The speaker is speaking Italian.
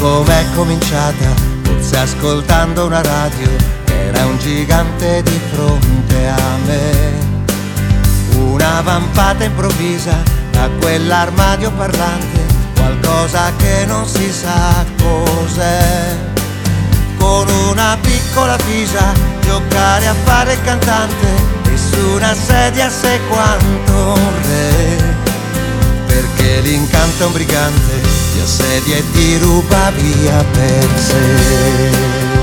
com'è cominciata, forse ascoltando una radio, era un gigante di fronte a me. Una vampata improvvisa da quell'armadio parlante, qualcosa che non si sa cos'è. Con una piccola fisa giocare a fare il cantante e su una sedia sei quanto un re, perché l'incanto è un brigante, ti assedia e ti ruba via per sé.